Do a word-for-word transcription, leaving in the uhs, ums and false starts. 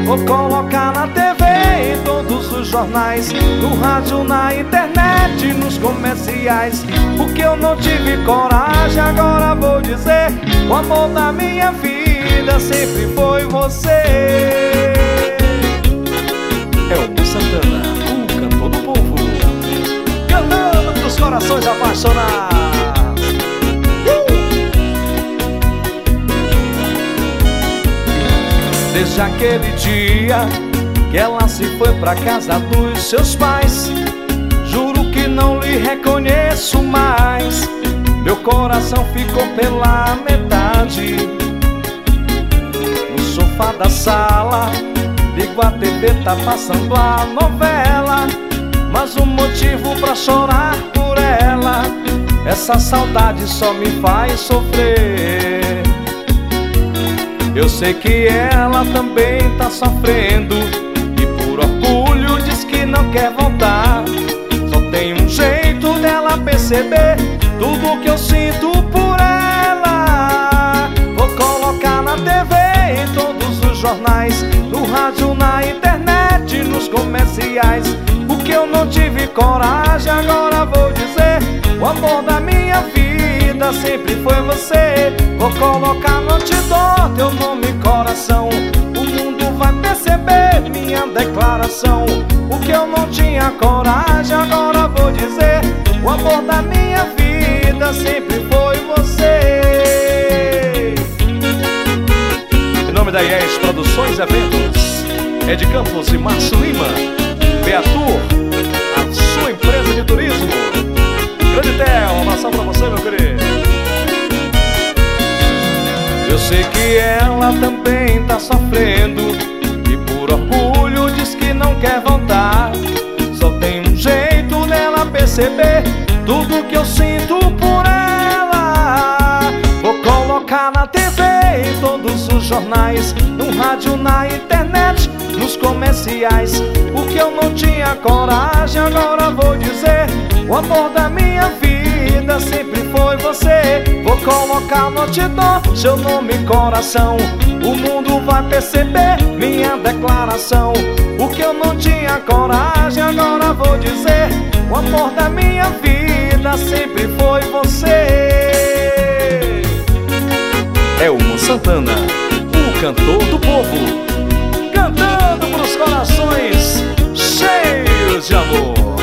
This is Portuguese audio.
Vou colocar na T V, em todos os jornais, no rádio, na internet, nos comerciais. Porque eu não tive coragem, agora vou dizer: o amor da minha vida sempre foi você. É o Mussa Santana, o cantor do povo, cantando pros corações apaixonados. Desde aquele dia que ela se foi pra casa dos seus pais, juro que não lhe reconheço mais. Meu coração ficou pela metade. No sofá da sala, ligo a T V, tá passando a novela, mas um motivo pra chorar por ela, essa saudade só me faz sofrer. Eu sei que ela também tá sofrendo e por orgulho diz que não quer voltar. Só tem um jeito dela perceber tudo que eu sinto por ela. Vou colocar na T V, em todos os jornais, no rádio, na internet, nos comerciais. Porque eu não tive coragem, agora vou dizer: o amor da minha vida sempre foi você. Vou colocar no outdoor teu nome e coração, o mundo vai perceber minha declaração. Porque eu não tinha coragem, agora vou dizer: o amor da minha vida sempre foi você. Em nome da I E S Produções e Eventos, Ed Campos e Márcio Lima, Beatur, a sua empresa de turismo. Grande Theo, um abração pra você, meu querido. Eu sei que ela também tá sofrendo e por orgulho diz que não quer voltar. Só tem um jeito dela perceber tudo que eu sinto por ela. Vou colocar na T V, em todos os jornais, no rádio, na internet, nos comerciais. Porque eu não tinha coragem, agora vou dizer: o amor da minha vida sempre foi você. Vou colocar no outdoor seu nome e coração, o mundo vai perceber minha declaração. Porque eu não tinha coragem, agora vou dizer: o amor da minha vida sempre foi você. É o Mussa Santana, o cantor do povo, cantando pros corações cheios de amor.